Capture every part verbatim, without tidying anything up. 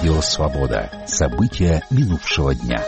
Радио «Свобода». События минувшего дня.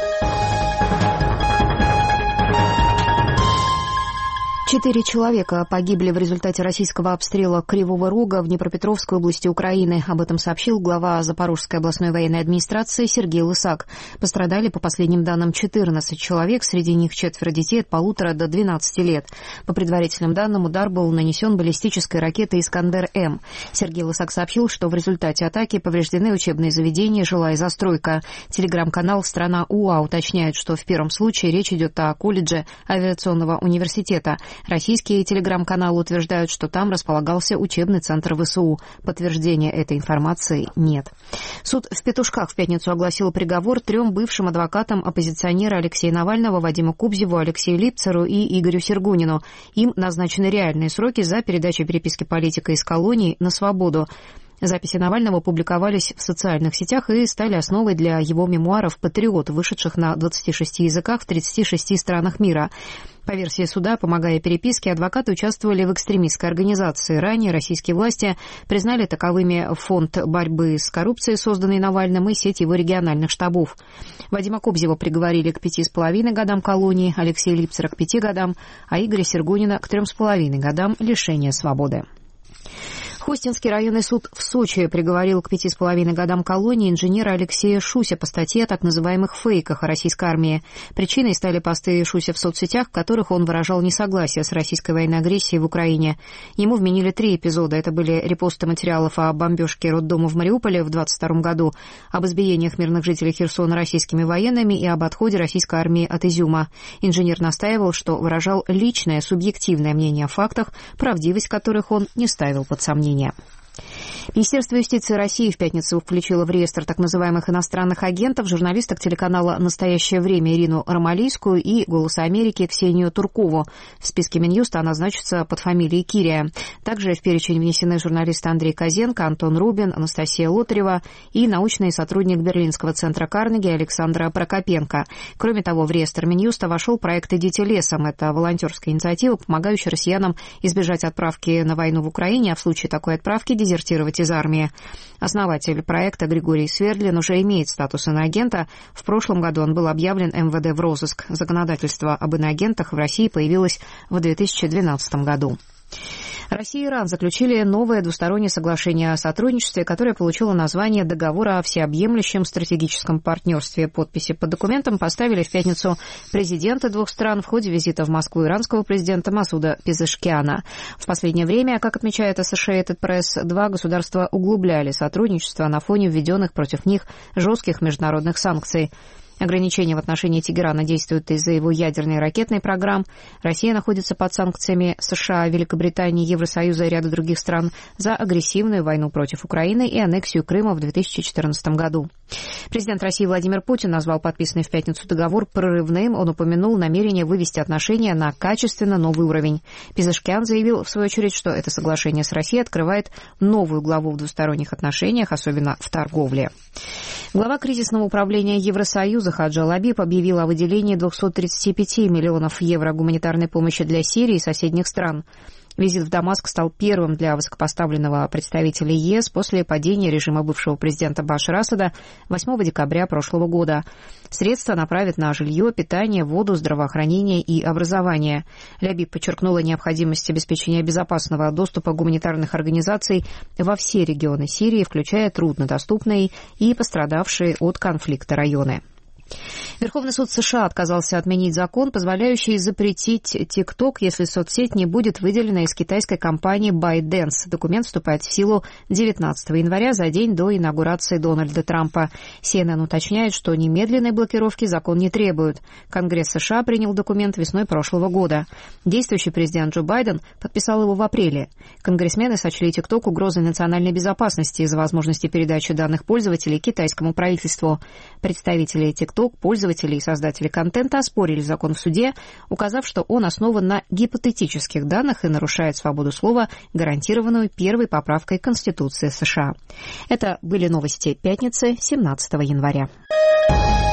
Четыре человека погибли в результате российского обстрела Кривого Рога в Днепропетровской области Украины. Об этом сообщил глава Запорожской областной военной администрации Сергей Лысак. Пострадали, по последним данным, четырнадцать человек, среди них четверо детей от полутора до двенадцати лет. По предварительным данным, удар был нанесен баллистической ракетой «Искандер-М». Сергей Лысак сообщил, что в результате атаки повреждены учебные заведения, жилая застройка. Телеграм-канал «Страна УА» уточняет, что в первом случае речь идет о колледже авиационного университета. Российские телеграм-каналы утверждают, что там располагался учебный центр ВСУ. Подтверждения этой информации нет. Суд в Петушках в пятницу огласил приговор трем бывшим адвокатам оппозиционера Алексея Навального, Вадиму Кубзеву, Алексею Липцеру и Игорю Сергунину. Им назначены реальные сроки за передачу переписки политика из колоний на свободу. Записи Навального публиковались в социальных сетях и стали основой для его мемуаров «Патриот», вышедших на двадцати шести языках в тридцати шести странах мира. По версии суда, помогая переписке, адвокаты участвовали в экстремистской организации. Ранее российские власти признали таковыми фонд борьбы с коррупцией, созданный Навальным, и сеть его региональных штабов. Вадима Кубзева приговорили к пяти с половиной годам колонии, Алексея Липцера к пяти годам, а Игоря Сергунина к трем с половиной годам лишения свободы. Хостинский районный суд в Сочи приговорил к пяти с половиной годам колонии инженера Алексея Шуся по статье о так называемых фейках о российской армии. Причиной стали посты Шуся в соцсетях, в которых он выражал несогласие с российской военной агрессией в Украине. Ему вменили три эпизода. Это были репосты материалов о бомбежке роддома в Мариуполе в двадцать втором году, об избиениях мирных жителей Херсона российскими военными и об отходе российской армии от Изюма. Инженер настаивал, что выражал личное, субъективное мнение о фактах, правдивость которых он не ставил под сомнение. Министерство юстиции России в пятницу включило в реестр так называемых иностранных агентов журналисток телеканала «Настоящее время» Ирину Ромалийскую и «Голоса Америки» Ксению Туркову. В списке Минюста она значится под фамилией Кирия. Также в перечень внесены журналисты Андрей Козенко, Антон Рубин, Анастасия Лотарева и научный сотрудник Берлинского центра Карнеги Александра Прокопенко. Кроме того, в реестр Минюста вошел проект «Идите лесом». Это волонтерская инициатива, помогающая россиянам избежать отправки на войну в Украине, а в случае такой отправки дезертировать из армии. Основатель проекта Григорий Свердлин уже имеет статус иноагента. В прошлом году он был объявлен эм вэ дэ в розыск. Законодательство об иноагентах в России появилось в две тысячи двенадцатом году. Россия и Иран заключили новое двустороннее соглашение о сотрудничестве, которое получило название «Договора о всеобъемлющем стратегическом партнерстве». Подписи под документом поставили в пятницу президенты двух стран в ходе визита в Москву иранского президента Масуда Пезешкиана. В последнее время, как отмечает Associated Press, два государства углубляли сотрудничество на фоне введенных против них жестких международных санкций. Ограничения в отношении Тегерана действуют из-за его ядерной и ракетной программ. Россия находится под санкциями США, Великобритании, Евросоюза и ряда других стран за агрессивную войну против Украины и аннексию Крыма в две тысячи четырнадцатом году. Президент России Владимир Путин назвал подписанный в пятницу договор прорывным. Он упомянул намерение вывести отношения на качественно новый уровень. Пезешкиан заявил, в свою очередь, что это соглашение с Россией открывает новую главу в двусторонних отношениях, особенно в торговле. Глава кризисного управления Евросоюза Хаджи Лабиб объявил о выделении двухсот тридцати пяти миллионов евро гуманитарной помощи для Сирии и соседних стран. Визит в Дамаск стал первым для высокопоставленного представителя ЕС после падения режима бывшего президента Башара Асада восьмого декабря прошлого года. Средства направят на жилье, питание, воду, здравоохранение и образование. Лабиб подчеркнула необходимость обеспечения безопасного доступа гуманитарных организаций во все регионы Сирии, включая труднодоступные и пострадавшие от конфликта районы. Верховный суд США отказался отменить закон, позволяющий запретить TikTok, если соцсеть не будет выделена из китайской компании ByteDance. Документ вступает в силу девятнадцатого января, за день до инаугурации Дональда Трампа. си эн эн уточняет, что немедленной блокировки закон не требует. Конгресс США принял документ весной прошлого года. Действующий президент Джо Байден подписал его в апреле. Конгрессмены сочли TikTok угрозой национальной безопасности из-за возможности передачи данных пользователей китайскому правительству. Представители TikTok, пользователи и создатели контента оспорили закон в суде, указав, что он основан на гипотетических данных и нарушает свободу слова, гарантированную первой поправкой Конституции США. Это были новости пятницы, семнадцатого января.